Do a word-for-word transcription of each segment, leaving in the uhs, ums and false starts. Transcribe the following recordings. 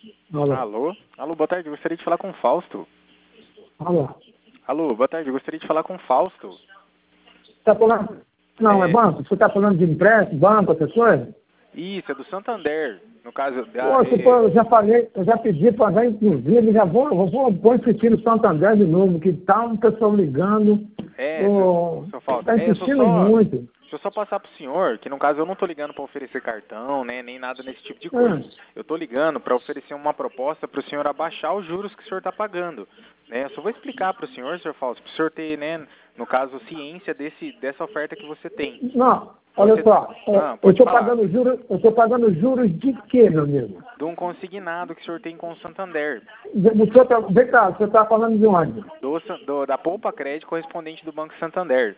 Alô. Alô? Alô, boa tarde, eu gostaria de falar com o Fausto. Alô. Alô, boa tarde, eu gostaria de falar com o Fausto. Tá falando? Não, é, É, banco? Você está falando de empréstimo, banco, essas coisas? Isso, é do Santander. No caso, da, Pô, se é, for, eu já falei, eu já pedi para dar, inclusive, já vou, vou, vou, vou insistir no Santander de novo, que tá um pessoal ligando, é, seu, seu Fausto, está é, eu tô insistindo só, muito. deixa eu só passar pro senhor, que no caso eu não tô ligando para oferecer cartão, né, nem nada nesse tipo de coisa. Hum. Eu tô ligando para oferecer uma proposta para o senhor abaixar os juros que o senhor está pagando. Né, eu só vou explicar para o senhor, senhor Fausto, para o senhor ter, né, no caso, ciência desse, dessa oferta que você tem. Não, olha Você, só, é, ah, eu pode estou falar. pagando juros, eu estou pagando juros de quê, meu amigo? De um consignado que o senhor tem com o Santander. O senhor tá, vem cá, você está falando de onde? Do, do, da Poupa Crédito correspondente do Banco Santander.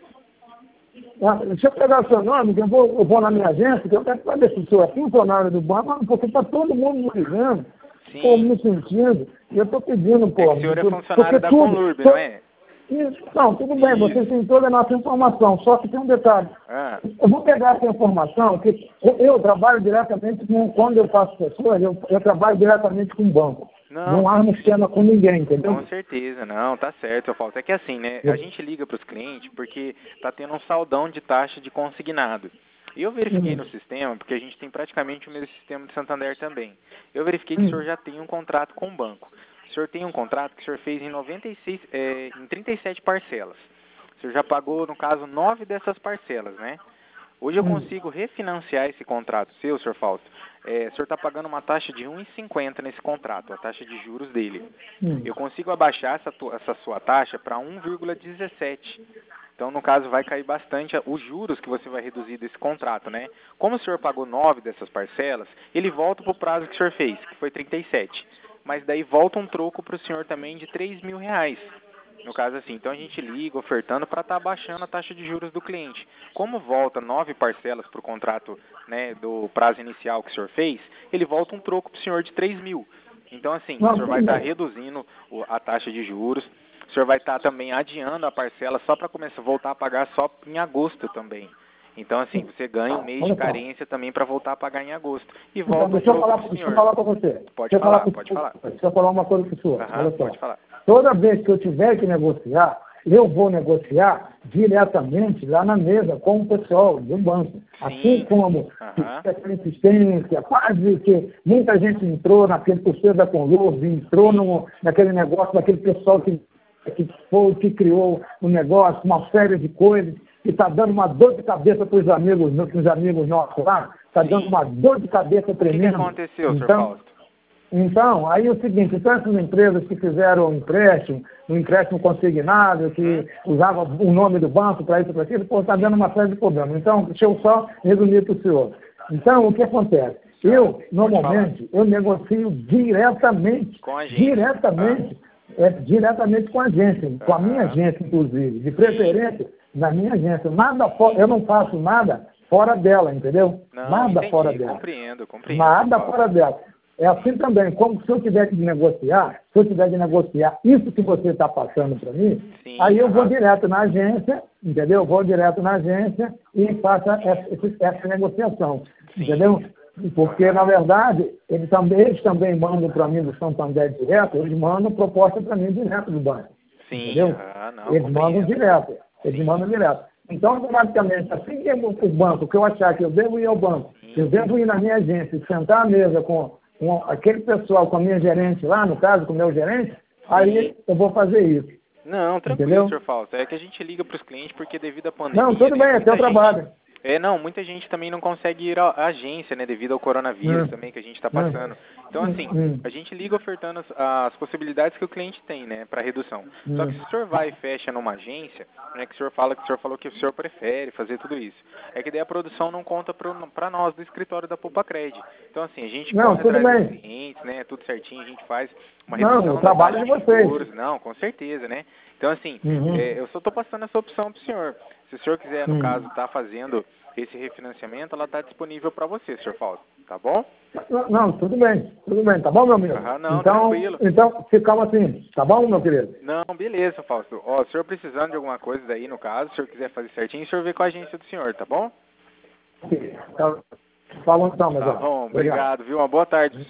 Ah, deixa eu pegar o seu nome, que eu vou, eu vou na minha agência, que eu quero saber se o senhor é funcionário do banco, porque está todo mundo me ligando, pô, Sim. me sentindo, e eu estou pedindo, É que pô, o senhor é porque funcionário da tudo, Conlurb, não to- é? isso, não, tudo bem, Isso. vocês têm toda a nossa informação, só que tem um detalhe. Ah, Eu vou pegar essa informação, que eu, eu trabalho diretamente com, quando eu faço pessoas, eu, eu trabalho diretamente com o banco. não, Não armo sim. esquema com ninguém, entendeu? Com certeza, não, tá certo, eu falo. É que assim, né, a gente liga para os clientes porque tá tendo um saldão de taxa de consignado. E eu verifiquei Hum, no sistema, porque a gente tem praticamente o mesmo sistema de Santander também. Eu verifiquei que o senhor hum, já tem um contrato com o banco. O senhor tem um contrato que o senhor fez em noventa e seis, é, em trinta e sete parcelas. O senhor já pagou, no caso, nove dessas parcelas, né? Hoje eu hum, consigo refinanciar esse contrato seu, senhor Fausto. É, o senhor está pagando uma taxa de um vírgula cinquenta nesse contrato, a taxa de juros dele. hum. Eu consigo abaixar essa, tu- essa sua taxa para um vírgula dezessete. Então, no caso, vai cair bastante a- os juros que você vai reduzir desse contrato, né? Como o senhor pagou nove dessas parcelas, ele volta para o prazo que o senhor fez, que foi trinta e sete. Mas daí volta um troco para o senhor também de três mil reais. No caso assim, então a gente liga ofertando para estar abaixando a taxa de juros do cliente. Como volta nove parcelas para o contrato, né, do prazo inicial que o senhor fez, ele volta um troco para o senhor de três mil. Então assim, o Não, senhor vai tudo estar bem. reduzindo o- a taxa de juros, o senhor vai estar também adiando a parcela só para começar a voltar a pagar só em agosto também. Então assim, você ganha um mês de Olha só. carência também para voltar a pagar em agosto. E Então, volta um deixa eu troco falar, para o deixa eu senhor. falar para você. Deixa Pode eu falar, falar, pro- pode falar. deixa eu falar uma coisa para o senhor. Aham, Olha pode só. falar. Toda vez que eu tiver que negociar, eu vou negociar diretamente lá na mesa com o pessoal do banco. Assim Sim. como Aham. essa insistência, quase que muita gente entrou naquele terceiro da Conlurb, entrou Sim. no, naquele negócio daquele pessoal que, que foi, que criou o negócio, uma série de coisas, que está dando uma dor de cabeça para os amigos, pros amigos nossos lá, está dando Sim. uma dor de cabeça O que, que tremenda. aconteceu, senhor Então, Fausto? então, aí é o seguinte, então essas empresas que fizeram o empréstimo, um empréstimo consignado, que Uhum. usava o nome do banco para isso, para aquilo, pô, está dando uma série de problemas. Então, deixa eu só resumir para o senhor. Então, o que acontece? Ah, Eu, pode falar. normalmente, eu negocio diretamente, Com a agência. Ah, diretamente, é, diretamente com a agência, com a minha aham. agência, inclusive, de Sim, preferência na minha agência. Nada fora, sim. eu não faço nada fora dela, entendeu? Não, Nada fora entendi. dela. Compreendo, compreendo, senhor Nada Fausto. fora dela. É assim também, como se eu tiver que negociar, se eu tiver que negociar isso que você está passando para mim, aí Sim, eu vou aham. direto na agência, entendeu? Eu vou direto na agência e faço essa, esse- essa negociação, Sim. entendeu? Porque, Aham. na verdade, eles também, eles também mandam para mim do Santander direto, eles mandam proposta para mim direto do banco, Sim, entendeu? aham. Não, Eles mandam compreendo. direto, eles Sim, mandam direto. Então, automaticamente, assim que o o banco, que eu achar que eu devo ir ao banco, eu sim. devo ir na minha agência e sentar à mesa com, com aquele pessoal, com a minha gerente lá, no caso, com o meu gerente, Sim. aí eu vou fazer isso, Não, tranquilo, entendeu? senhor Fausto. É que a gente liga para os clientes porque devido à Não, pandemia, tudo né, bem, é muita seu gente... trabalho. É, não, muita gente também não consegue ir à à agência, né, devido ao coronavírus Hum, também que a gente está hum, passando. Então, hum, assim, hum, a gente liga ofertando as, as possibilidades que o cliente tem, né, para redução. Só que hum. se o senhor vai e fecha numa agência, né, que o senhor fala que o senhor falou que o senhor prefere fazer tudo isso, é que daí a produção não conta para nós do escritório da Poupa Cred. Então, assim, a gente Não, corre tudo atrás dos bem. clientes, né, tudo certinho, a gente faz uma Não, o redução da trabalho é taxa de de vocês. juros, não, com certeza, né. Então, assim, Uhum, é, eu só estou passando essa opção para o senhor. Se o senhor quiser, no caso, hum. estar fazendo esse refinanciamento, ela está disponível para você, senhor Fausto, tá bom? Não, não, tudo bem, tudo bem, tá bom, meu amigo? Aham, não, Então, tranquilo. então, ficamos assim, tá bom, meu querido? Não, beleza, Fausto. Ó, o senhor precisando de alguma coisa daí, no caso, se o senhor quiser fazer certinho, o senhor vê com a agência do senhor, tá bom? Tá, falou então, meu Tá jovem. bom, Obrigado. obrigado, viu? Uma boa tarde pro senhor.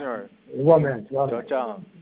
Igualmente. Tchau, tchau.